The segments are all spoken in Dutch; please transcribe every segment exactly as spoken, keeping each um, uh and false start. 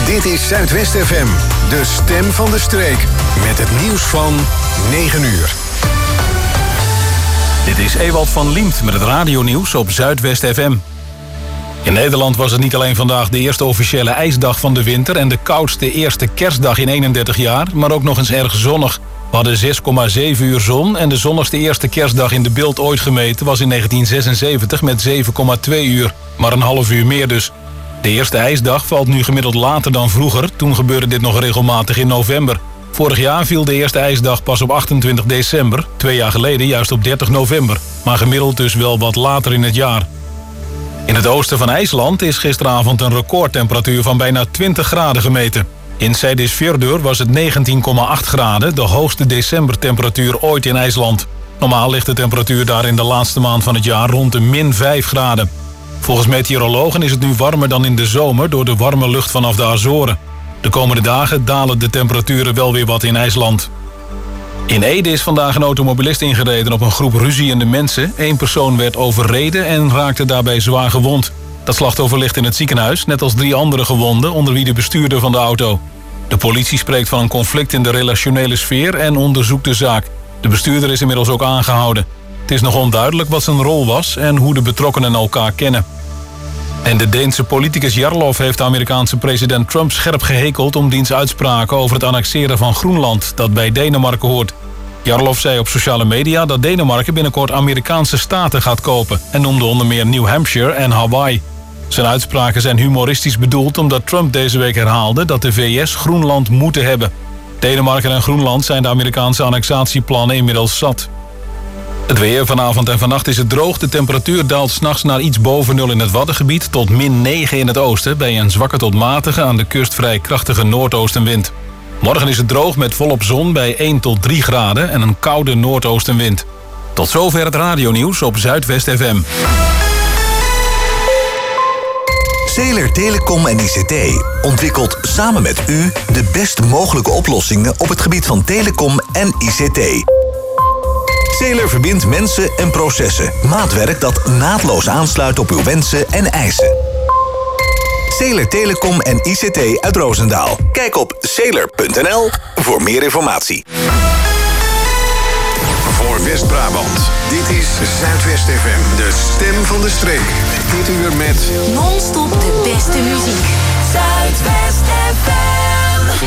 Dit is Zuidwest F M, de stem van de streek. Met het nieuws van negen uur. Dit is Ewald van Liemt met het radionieuws op Zuidwest F M. In Nederland was het niet alleen vandaag de eerste officiële ijsdag van de winter en de koudste eerste kerstdag in eenendertig jaar, maar ook nog eens erg zonnig. We hadden zes komma zeven uur zon en de zonnigste eerste kerstdag in de Bilt ooit gemeten was in negentien zesenzeventig met zeven komma twee uur, maar een half uur meer dus. De eerste ijsdag valt nu gemiddeld later dan vroeger, toen gebeurde dit nog regelmatig in november. Vorig jaar viel de eerste ijsdag pas op achtentwintig december, twee jaar geleden juist op dertig november, maar gemiddeld dus wel wat later in het jaar. In het oosten van IJsland is gisteravond een recordtemperatuur van bijna twintig graden gemeten. In Seyðisfjörður was het negentien komma acht graden, de hoogste decembertemperatuur ooit in IJsland. Normaal ligt de temperatuur daar in de laatste maand van het jaar rond de min vijf graden. Volgens meteorologen is het nu warmer dan in de zomer door de warme lucht vanaf de Azoren. De komende dagen dalen de temperaturen wel weer wat in IJsland. In Ede is vandaag een automobilist ingereden op een groep ruziende mensen. Eén persoon werd overreden en raakte daarbij zwaar gewond. Dat slachtoffer ligt in het ziekenhuis, net als drie andere gewonden, onder wie de bestuurder van de auto. De politie spreekt van een conflict in de relationele sfeer en onderzoekt de zaak. De bestuurder is inmiddels ook aangehouden. Het is nog onduidelijk wat zijn rol was en hoe de betrokkenen elkaar kennen. En de Deense politicus Jarlov heeft de Amerikaanse president Trump scherp gehekeld om diens uitspraken over het annexeren van Groenland, dat bij Denemarken hoort. Jarlov zei op sociale media dat Denemarken binnenkort Amerikaanse staten gaat kopen en noemde onder meer New Hampshire en Hawaii. Zijn uitspraken zijn humoristisch bedoeld omdat Trump deze week herhaalde dat de V S Groenland moeten hebben. Denemarken en Groenland zijn de Amerikaanse annexatieplannen inmiddels zat. Het weer vanavond en vannacht is het droog. De temperatuur daalt 's nachts naar iets boven nul in het Waddengebied tot min negen in het oosten, bij een zwakke tot matige aan de kust vrij krachtige noordoostenwind. Morgen is het droog met volop zon bij één tot drie graden en een koude noordoostenwind. Tot zover het radionieuws op Zuidwest F M. Zeeler Telecom en I C T ontwikkelt samen met u de best mogelijke oplossingen op het gebied van telecom en I C T. Zeeler verbindt mensen en processen. Maatwerk dat naadloos aansluit op uw wensen en eisen. Zeeler Telecom en I C T uit Roosendaal. Kijk op zeeler punt n l voor meer informatie. Voor West-Brabant, dit is Zuidwest F M, de stem van de streek. Dit uur met non-stop de beste muziek. Zuidwest F M.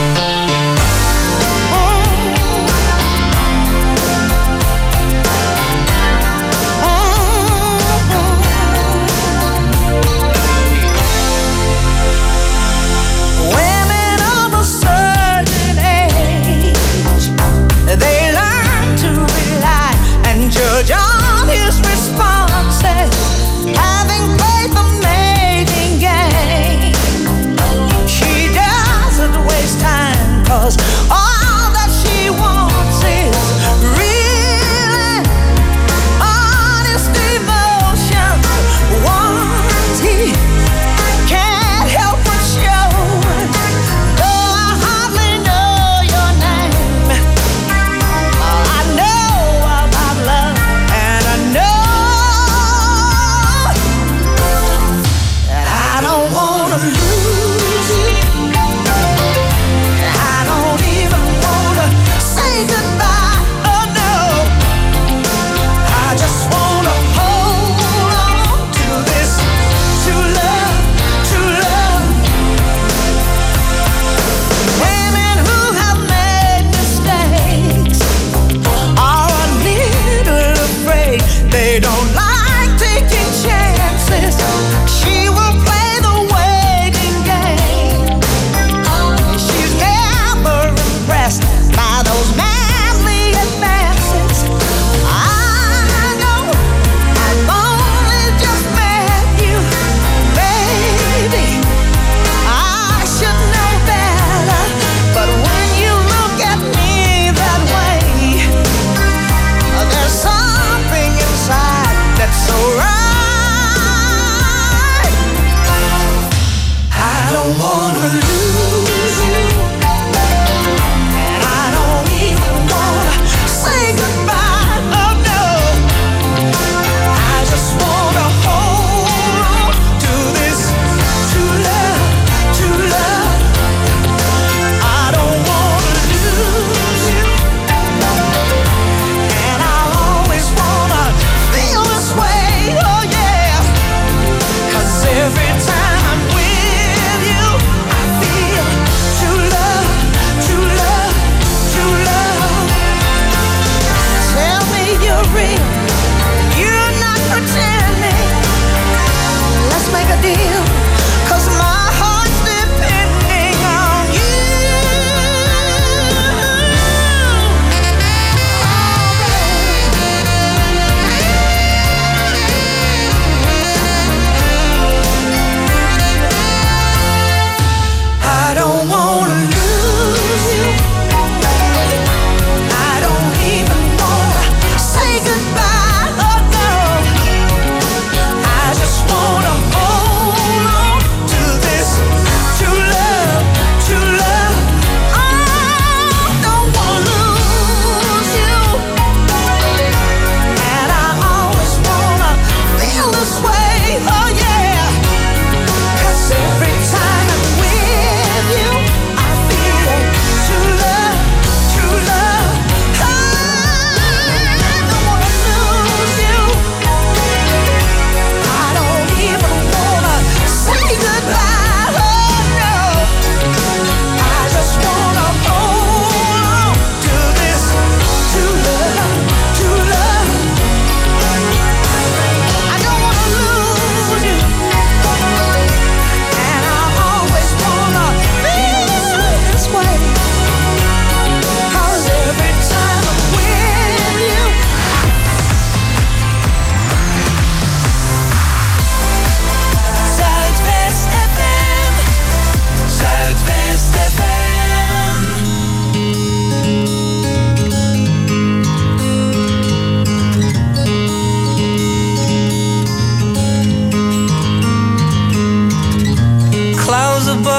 They learn to rely and judge on his responses, having played the mating game. She doesn't waste time, 'cause all that she wants is real, honest emotions. Ones he can't help but show. Though I hardly know your name, I know about love, and I know that I don't wanna lose you. I don't even wanna say goodbye, oh no. I just wanna hold on to this true love, true love. Women who have made mistakes are a little afraid. They don't like taking chances. She will play the waiting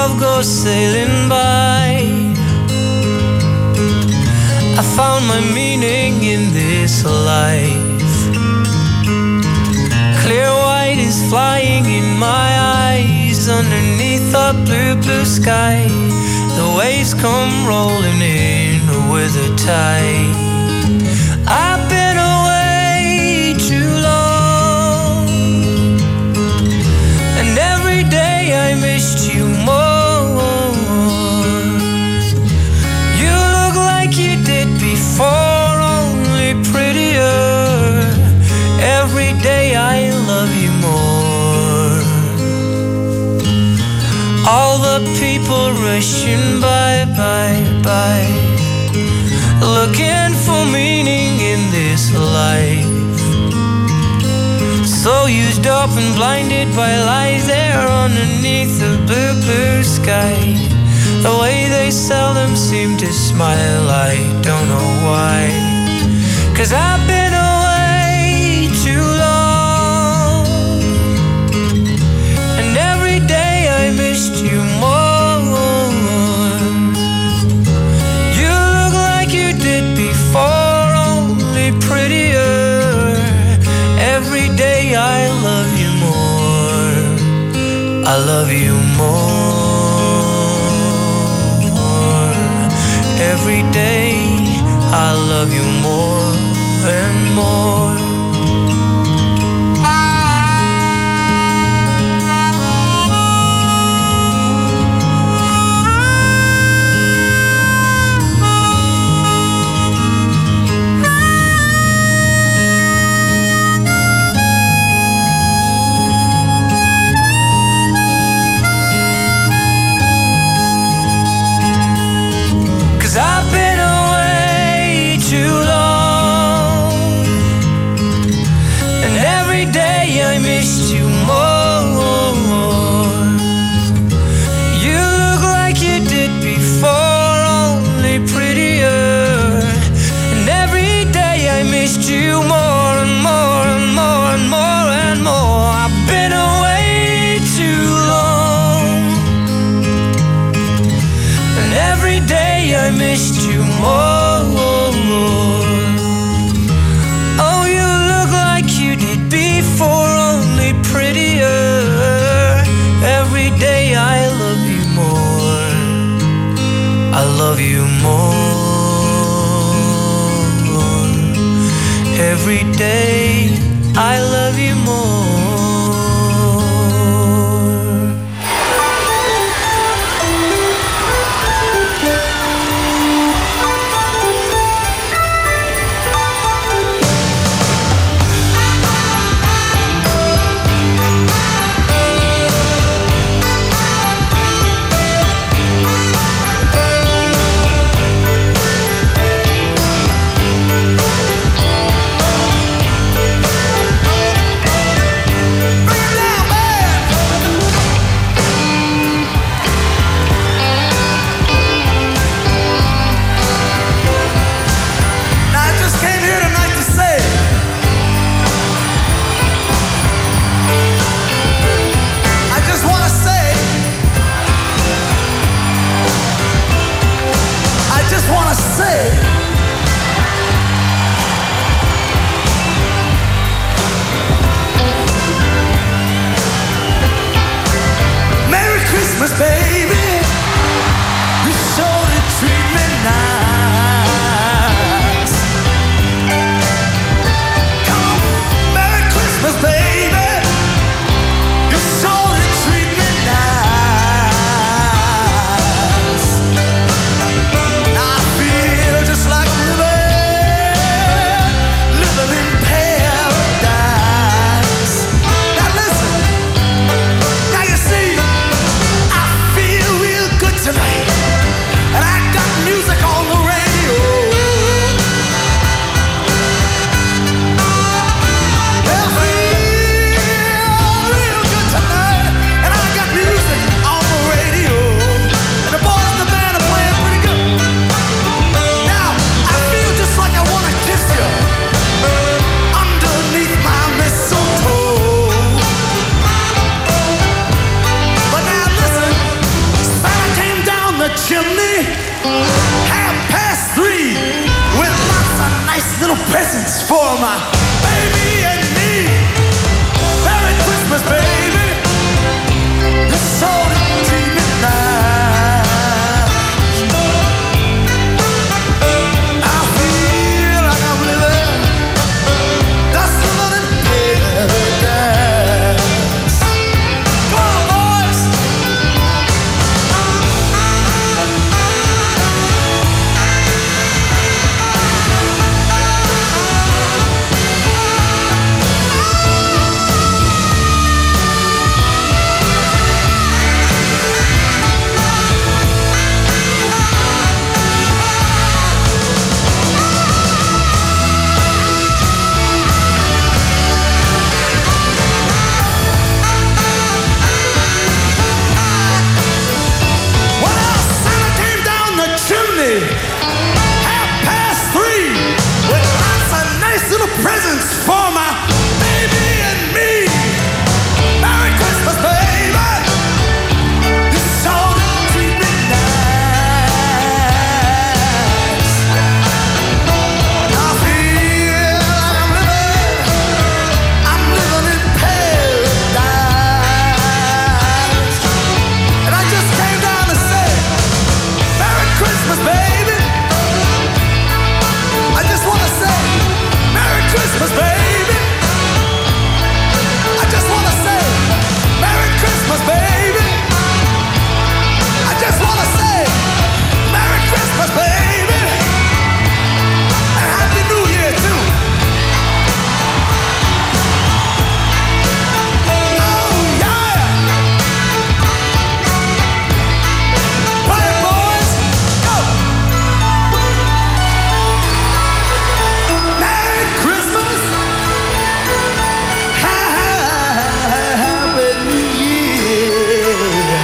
love goes sailing by. I found my meaning in this life. Clear white is flying in my eyes underneath a blue, blue sky. The waves come rolling in with a tide. I've been away too long, and every day I missed you more. You look like you did before, only prettier. Every day I love you more. All the people rushing by, by, by, looking for meaning in this life. So used up and blinded by lies there underneath the blue, blue sky. The way they seldom seem to smile, I don't know why. 'Cause I've been away too long, and every day I missed you more. You look like you did before, only prettier. Every day I love you more. I love you more. Every day I love you more and more. I've been away too long, and every day I missed you more. You look like you did before, only prettier. And every day I missed you more and more and more and more and more. I've been away too long, and every day I missed you more. Oh, you look like you did before, only prettier. Every day I love you more. I love you more. Every day I love you more. chimney, half past three, with lots of nice little presents for my baby and me. Merry Christmas, baby. This song treat me nice. I feel like I'm living, that's living in paradise. Come on, boys. Presents for my baby and me. Merry Christmas, baby. You sure treat me nice. I feel like I'm living, I'm living in paradise. And I just came down to say, Merry Christmas, baby. I just want to say, Merry Christmas, baby. I just want to say, Merry Christmas, baby. I just want to say, Merry Christmas, baby. And Happy New Year, too. Oh, yeah. Play it, boys. Go. Merry Christmas. Happy New Year.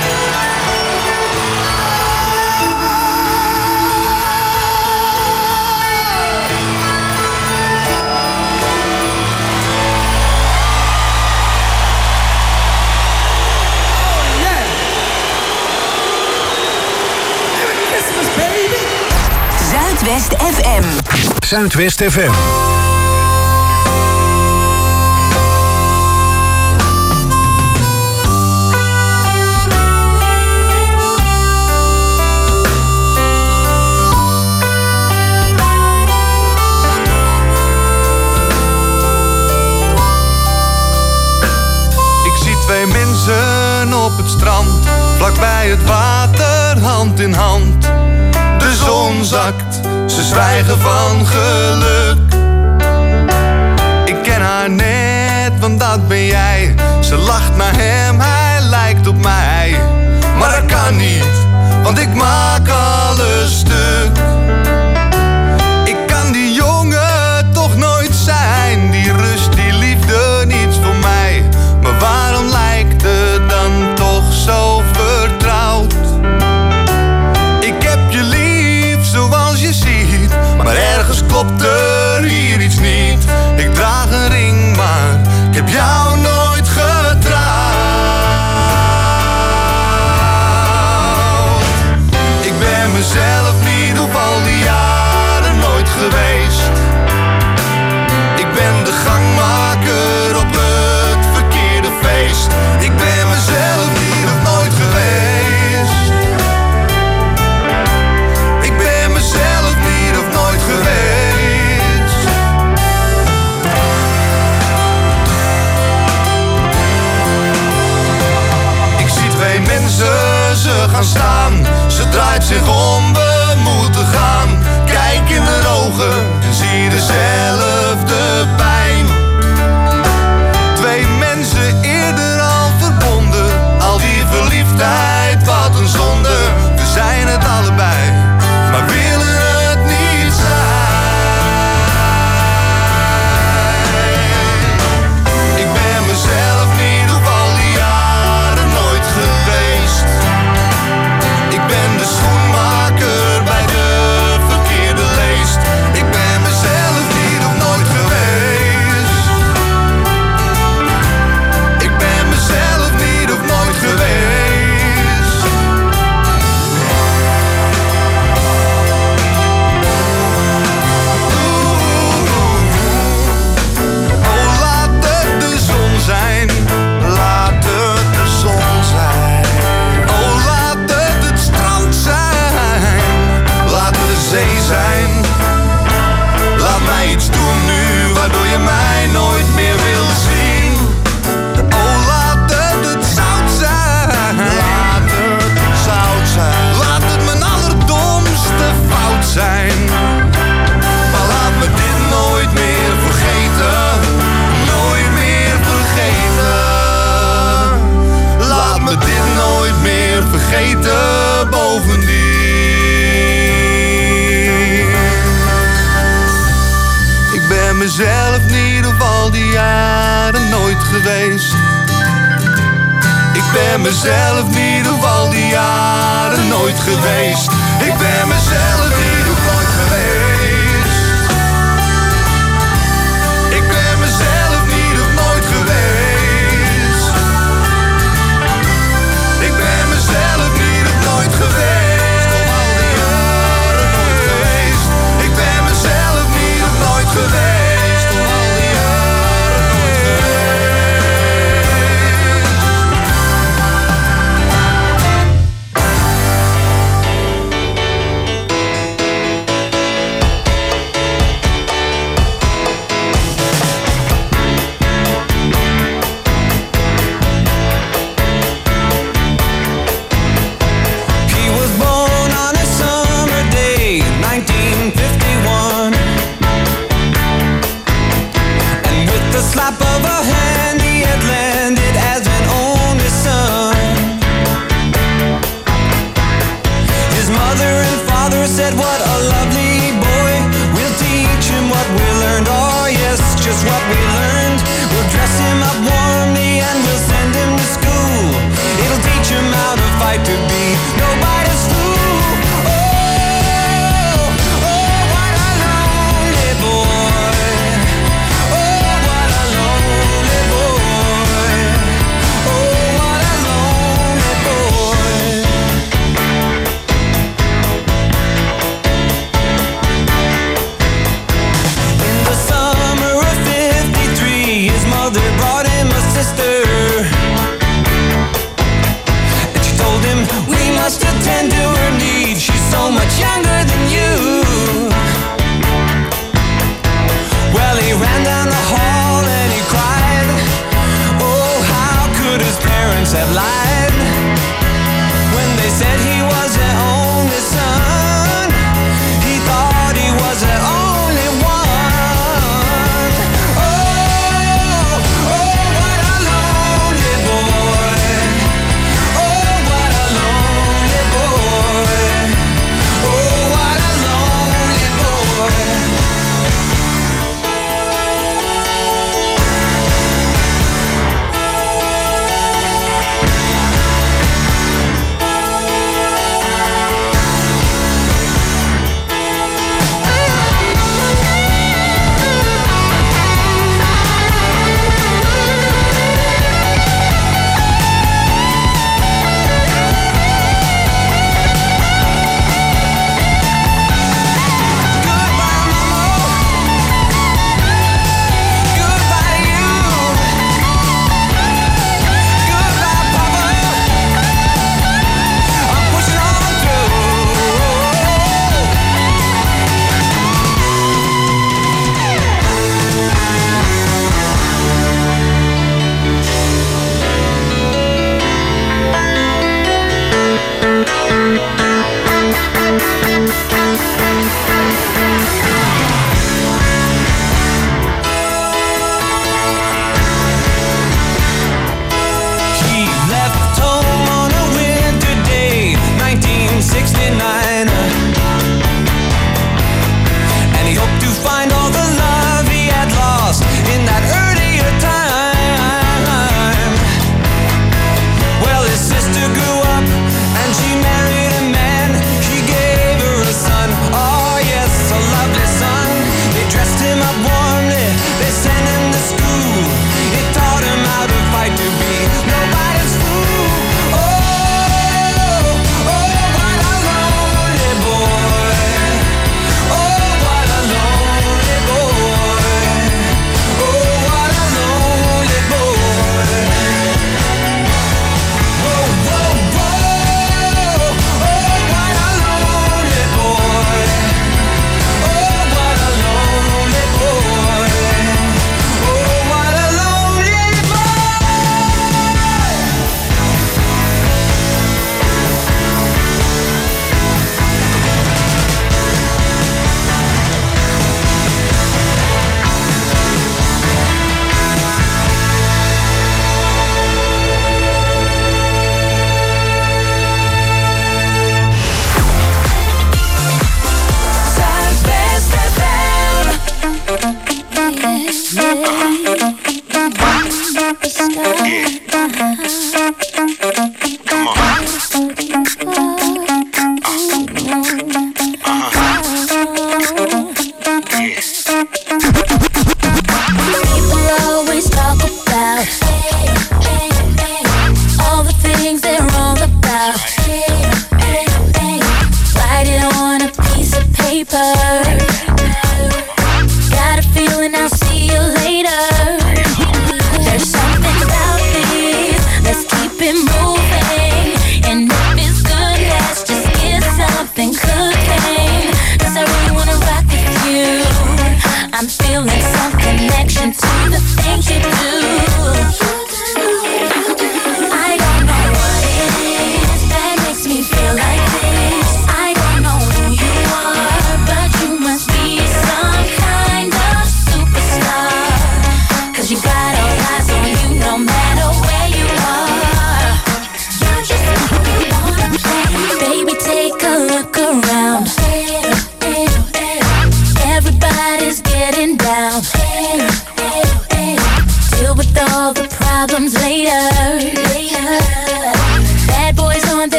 Oh, yeah. Merry Christmas, baby. Zuidwest F M. Zuidwest F M. Ik zie twee mensen op het strand, vlakbij het water, hand in hand. De zon zakt, ze zwijgen van geluk. Ik ken haar net, want dat ben jij. Ze lacht naar hem, hij lijkt op mij. Maar dat kan niet, want ik maak alles stuk. Ik kan die jongen toch nooit zijn. Die rust, die liefde, niets voor mij. Maar waarom lijkt het dan toch zo vertrouwd? Ik heb je lief zoals je ziet, maar ergens klopt er hier iets niet. Ik draag een ring, maar ik heb jou nooit getrouwd. Ik ben mezelf niet op al die jaren nooit geweest. Ik ben de gangmaker op het verkeerde feest. Ik ben mezelf niet of nooit geweest. Ik ben mezelf niet of nooit geweest. Ik zie twee mensen, ze gaan staan. Ze draait zich om, we moeten gaan. Kijk in haar ogen en zie dezelfde pijn. Twee mensen eerder al verbonden. Al die verliefdheid, wat een zonde. We zijn het allebei, maar willen het niet zijn. Ik ben mezelf niet op al die jaren nooit geweest. Ik ben de schoenmaker bij de verkeerde leest. Ik ben mezelf niet op nooit jaren nooit geweest. Ik ben mezelf niet op al die jaren nooit geweest. Ik ben mezelf niet op nooit geweest. Ik ben mezelf niet op nooit geweest. Ik ben mezelf niet op nooit geweest. Op al die jaren nooit geweest. Ik ben mezelf niet op nooit geweest. Op al die jaren nooit geweest. Slap of a hand, he had landed as an only son. His mother and father said, what a lovely boy. We'll teach him what we learned, oh yes, just what we learned. We'll dress him up warmly and we'll send him to school. It'll teach him how to fight to be nobody's fool. Oh, oh, what a lonely boy. Sister, and she told him we must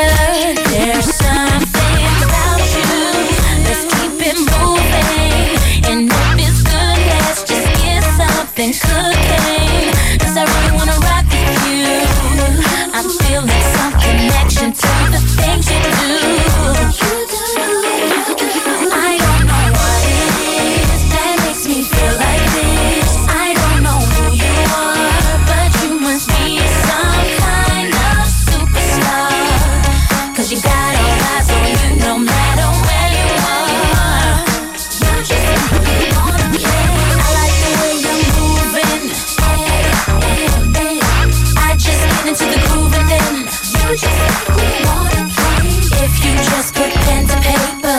better. There's something about you. Let's keep it moving. And if it's good, let's just get something cooking. 'Cause I really wanna rock with you. I'm feeling some connection to the things you do. I don't know what it is that makes me feel like this. I don't know who you are, but you must be some kind of superstar. 'Cause you got all eyes on you no matter where you are. You just make me wanna play. I like the way you're moving. I just get into the groove and then you just make me wanna play. If you just put pen to paper,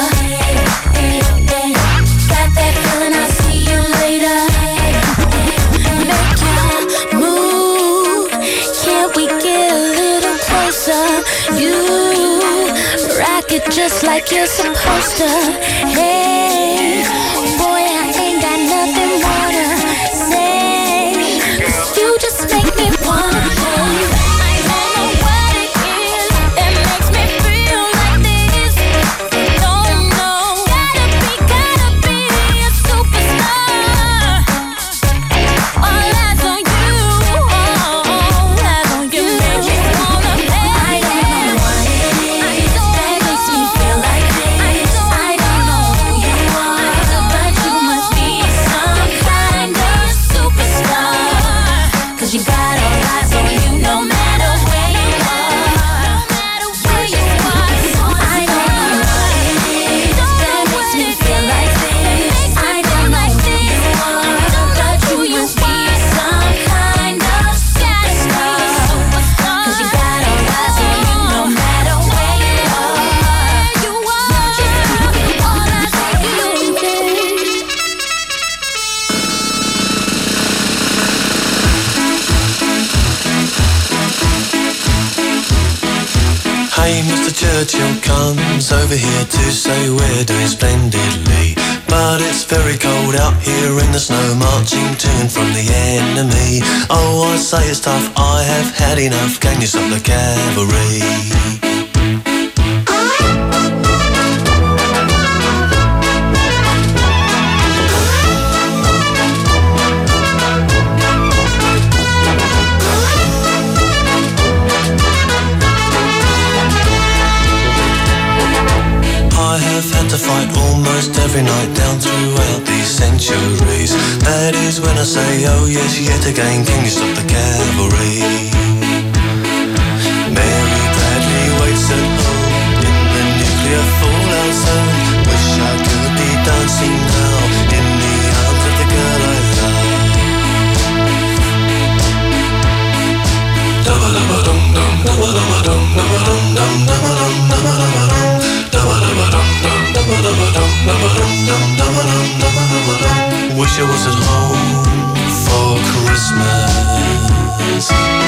got that feeling, I'll see you later. Make your move. Can we get a little closer? You rock it just like you're supposed to. Hey, boy, I ain't got nothing more to say. 'Cause you just make me wanna play. I don't know what it is that makes me feel like this. Don't know. Gotta be, gotta be a superstar. All eyes on you. All eyes on you. Make me wanna play. I don't know what it is that makes me feel like this. I don't know who you are, but you must be some kind of superstar. 'Cause you got all eyes on you no matter where you are. No matter where you are. I don't know what it is that makes me feel like this. I don't know who you are, but you must be some kind of superstar. 'Cause you got all eyes on you no matter where you are. You just keep all eyes on you, babe. Hey, Mister Churchill comes over here to say we're doing splendidly. But it's very cold out here in the snow, marching to and from the enemy. Oh, I say it's tough, I have had enough. Can you stop the cavalry? I have had to fight almost every night down throughout these centuries. That is when I say, oh yes, yet again, can you stop the cavalry? Mary Bradley waits at home in the nuclear fallout zone. Wish I could be dancing now in the arms of the girl I love. Dum-ba-dum-ba-dum-dum, dum-ba-dum-ba-dum, dum-ba-dum-dum, dum-ba-dum-dum-dum-dum-dum. Wish I was at home for Christmas.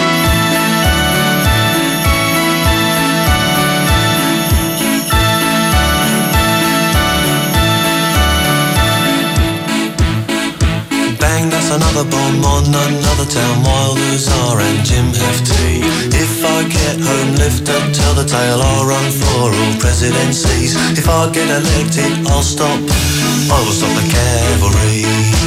Bang, that's another bomb on another town while Luzar and Jim have tea. If I get home, lift up, tell the tale, I'll run for all presidencies. If I get elected, I'll stop, I will stop the cavalry.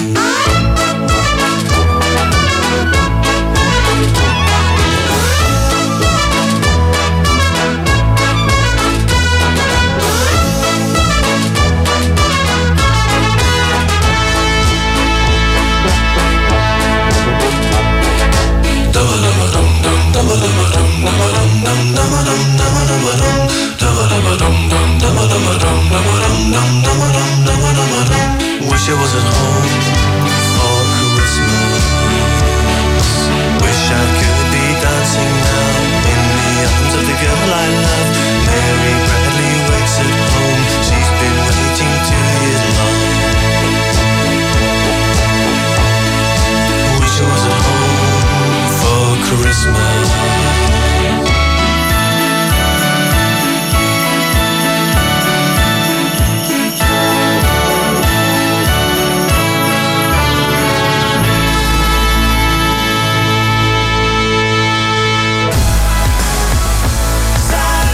Wish I was at home for Christmas. Wish I could be dancing now in the arms of the girl I love. Mary Bradley waits at home, she's been waiting two years long. Wish I was at home for Christmas. Side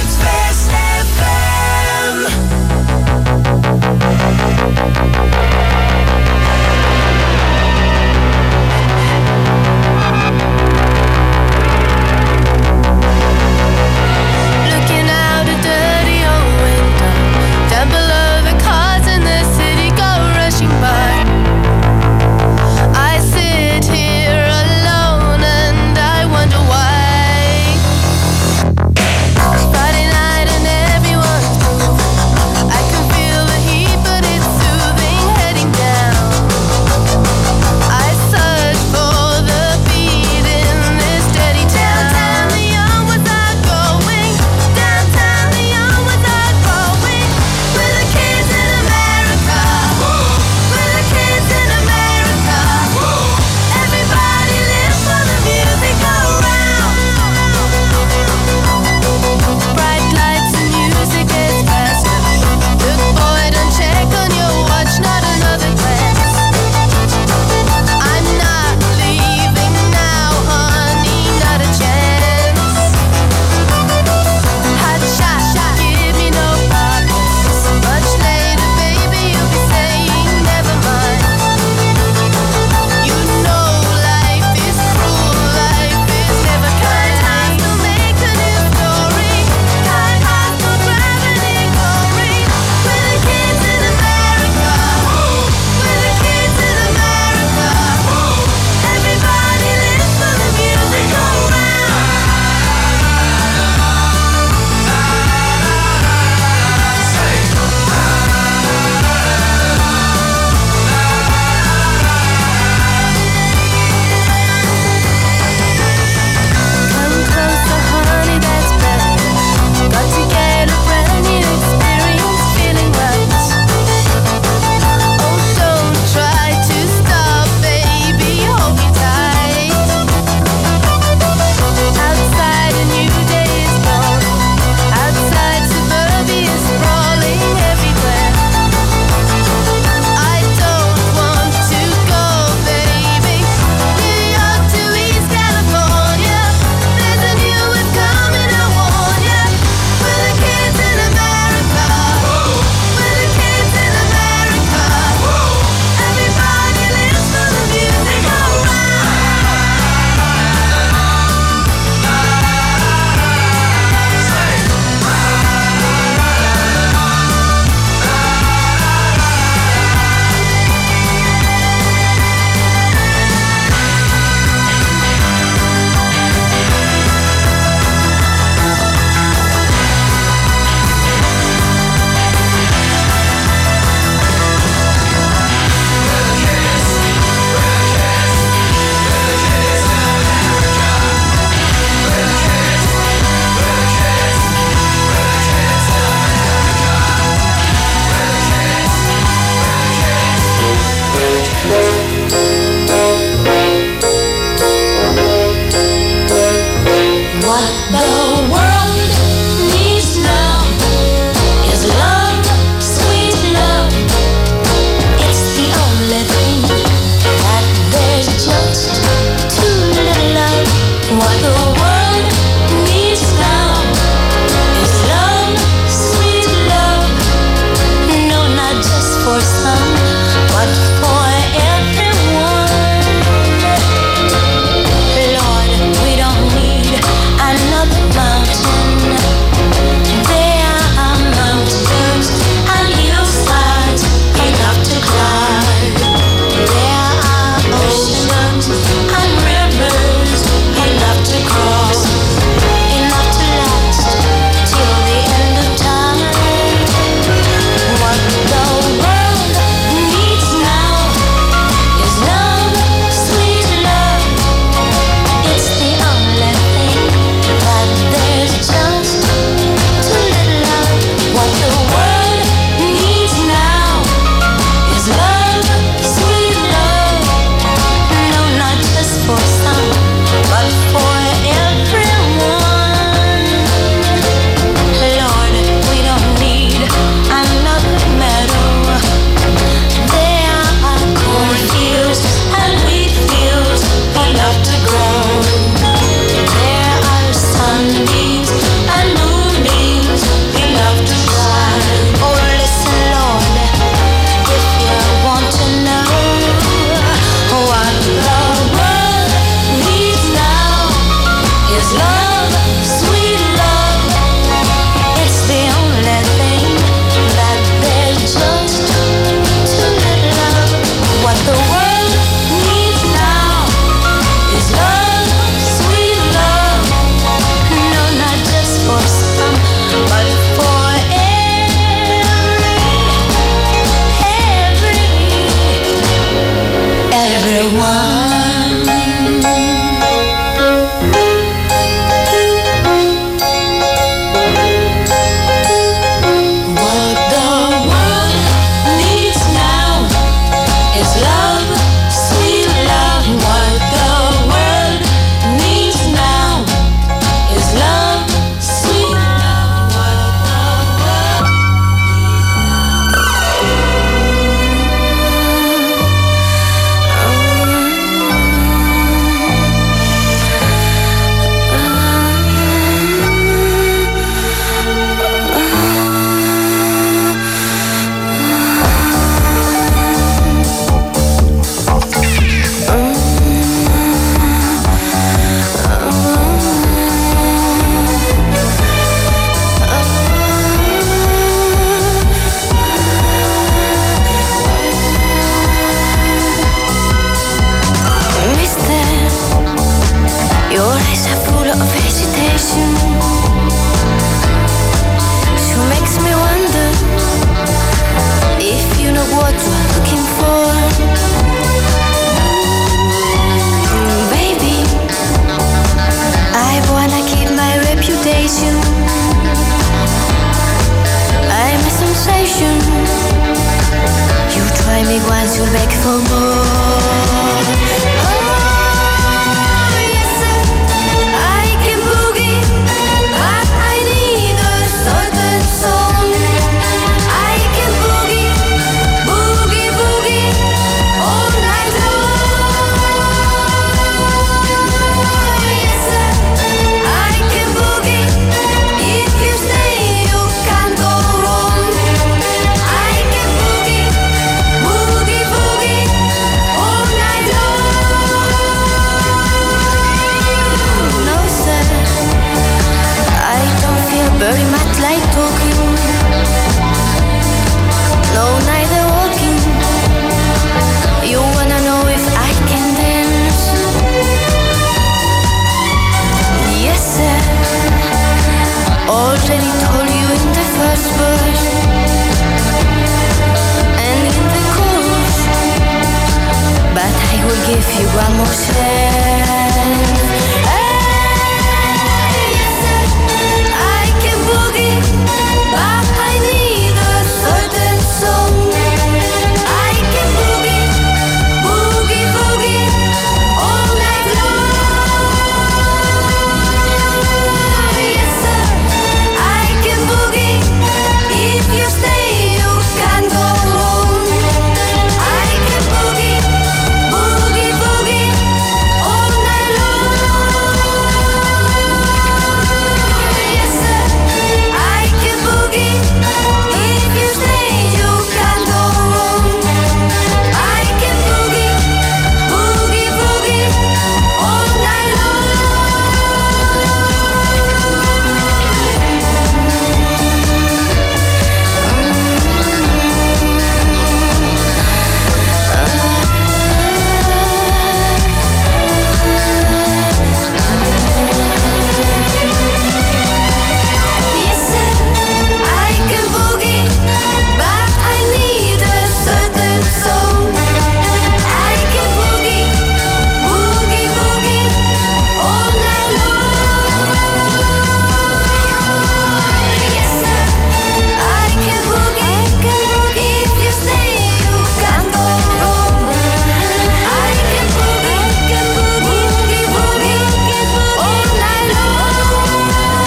cause you'll beg for more. Oh, yes sir, I can boogie, but I need a certain song. I can boogie, boogie, boogie, all night long. Yes sir, I can boogie, if you stay you can't go wrong. I can boogie, boogie, boogie, all night long. No sir, I don't feel very much like talking. No, neither walking. You wanna know if I can dance? Yes sir, already told you in the first verse and in the chorus, but I will give you one more chance. Hey, yes sir, I can boogie, but I need a certain song. I can boogie, boogie, boogie, all night long. Yes sir, I can boogie, if you stay you can't go wrong. I can boogie, boogie, boogie, all night long. Yes sir, I can boogie, if you stay you can't go wrong. I can boogie, boogie, boogie, all night Yes sir, I can boogie, but I need a certain song. I can boogie, boogie, boogie, all night long. Yes sir, I can boogie, if you stay you can't go wrong. I can boogie, boogie, boogie, all night long.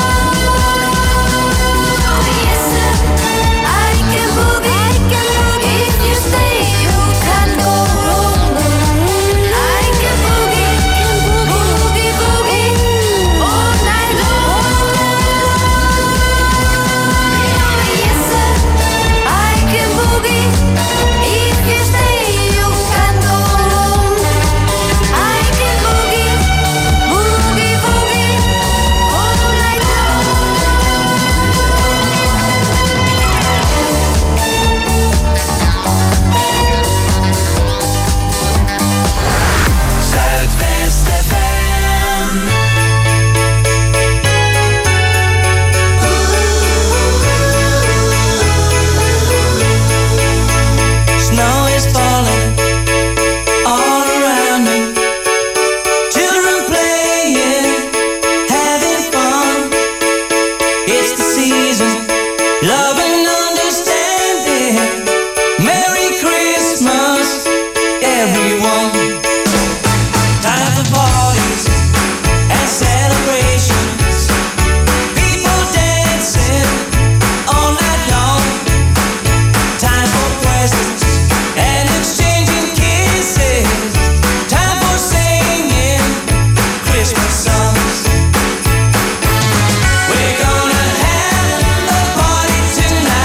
Yes sir, I can boogie, if you stay you can't go wrong. I can boogie, boogie, boogie, all night long. Yes sir, I can boogie, if you stay you can't go wrong. I can boogie, boogie, boogie, all night Zuidwest F M. Snow is falling all around me. Children playing, having fun. It's the season, love and understanding. Merry Christmas, everyone. Time for parties and celebrations. People dancing all night long. Time for presents and exchanging kisses. Time for singing Christmas songs. We're gonna have a party tonight.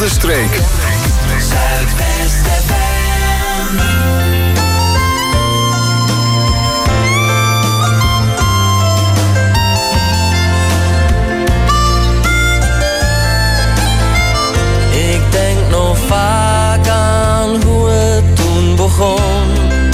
de streek. Zuidwest F M. Ik denk nog vaak aan hoe het toen begon.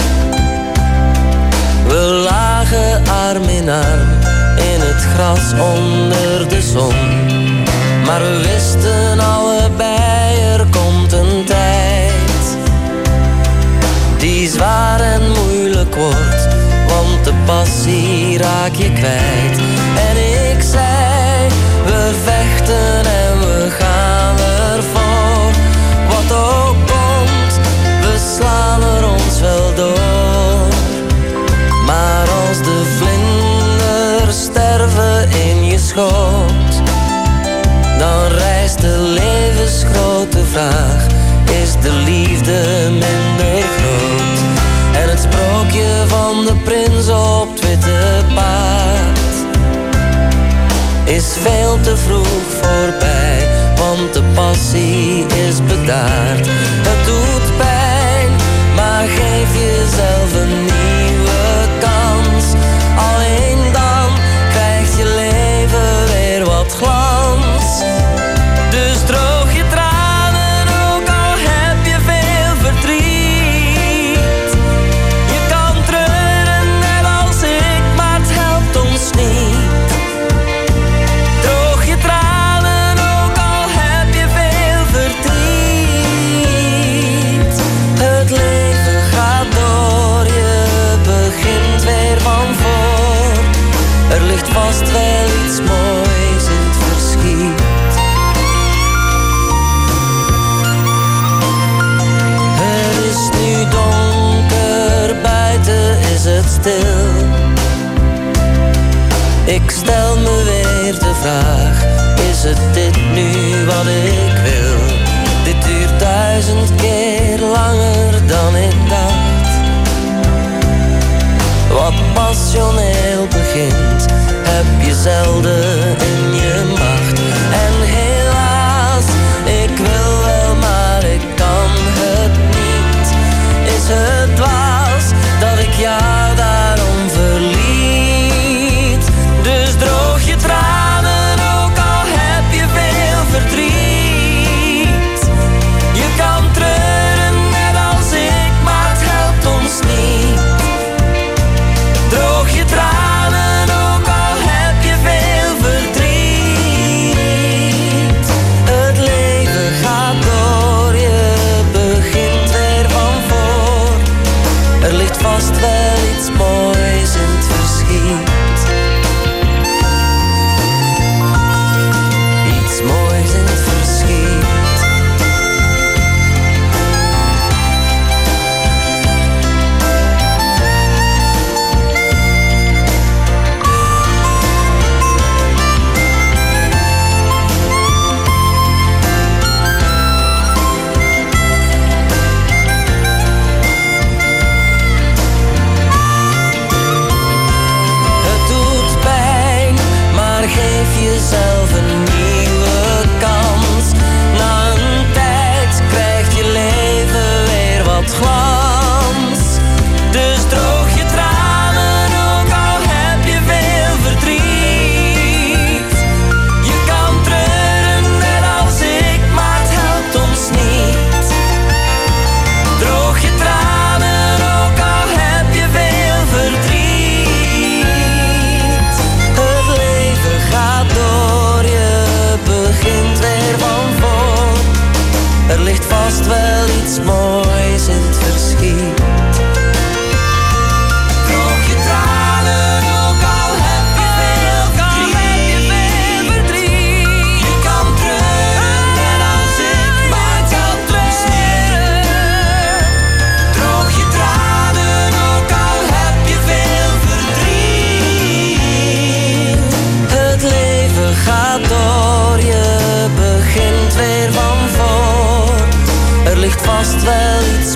We lagen arm in arm in het gras onder de zon. Maar we wisten allebei, er komt een tijd die zwaar en moeilijk wordt, want de passie raak je kwijt. En ik zei, we vechten en we gaan ervoor. Wat ook komt, we slaan er ons wel door. Maar als de vlinders sterven in je schoot, dan rijst de levensgrote vraag, is de liefde minder groot? En het sprookje van de prins op het witte paard is veel te vroeg voorbij, want de passie is bedaard. Het doet pijn, maar geef jezelf een nieuwe kans. Alleen dan krijgt je leven weer wat glans. Dus droog je tranen, ook al heb je veel verdriet. Je kan treuren net als ik, maar het helpt ons niet. Droog je tranen, ook al heb je veel verdriet. Het leven gaat door, je begint weer van voor. Er ligt vast wel iets moois in het verschiet. Het is nu donker, buiten is het stil. Ik stel me weer de vraag, is het dit nu wat ik wil? Dit duurt duizend keer langer dan ik dacht. Wat passioneel begint, heb je zelden in je macht. En helaas, ik wil wel, maar ik kan het niet. Is het dwaas dat ik jou daarom verliet? Dus droog je tranen, ook al heb je veel verdriet. Je kan treuren net als ik, maar het helpt ons niet. Droog je tranen, ook al heb je veel verdriet. Het leven gaat door, je begint weer van voor. Er ligt vast wel iets moois in het verschiet. Iets moois in het verschiet. Het doet pijn, maar geef jezelf een nieuwe kans. Na een tijd krijgt je leven weer wat glans. Dus droog je tranen, ook al heb je veel verdriet. Je kan treuren net als ik, maar het helpt ons niet. Droog je tranen, ook al heb je veel verdriet. Het leven gaat door, je begint weer van voor. Er ligt vast wel iets moois in het verschiet. Droog je tranen, ook al heb je veel verdriet. Je kan treuren net als ik, maar het helpt ons niet. Droog je tranen, ook al heb je veel verdriet. Het leven gaat door, je begint weer van voor. Er ligt vast wel iets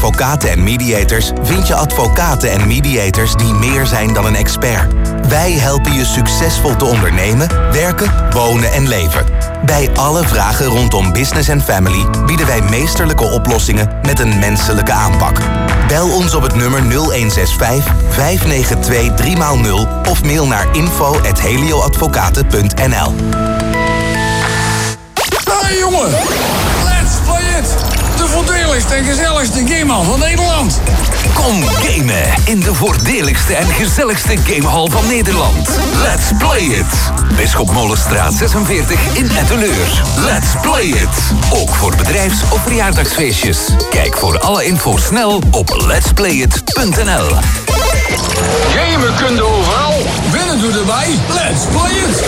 Advocaten en Mediators vind je advocaten en mediators die meer zijn dan een expert. Wij helpen je succesvol te ondernemen, werken, wonen en leven. Bij alle vragen rondom business en family bieden wij meesterlijke oplossingen met een menselijke aanpak. Bel ons op het nummer nul een zes vijf, vijf negen twee, drie nul of mail naar info at helioadvocaten punt n l. Hey jongen, let's play it! De voordeligste en gezelligste gamehal van Nederland. Kom gamen in de voordeligste en gezelligste gamehal van Nederland. Let's play it! Bisschop Molenstraat zesenveertig in Etteleur. Let's play it! Ook voor bedrijfs- of verjaardagsfeestjes. Kijk voor alle info snel op lets play it punt n l. Gamen kun je overal, winnen doe erbij. Let's play it!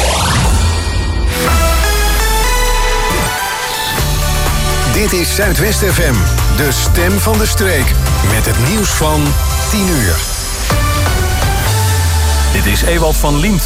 Dit is Zuidwest F M, de stem van de streek. Met het nieuws van tien uur. Dit is Ewald van Liemt.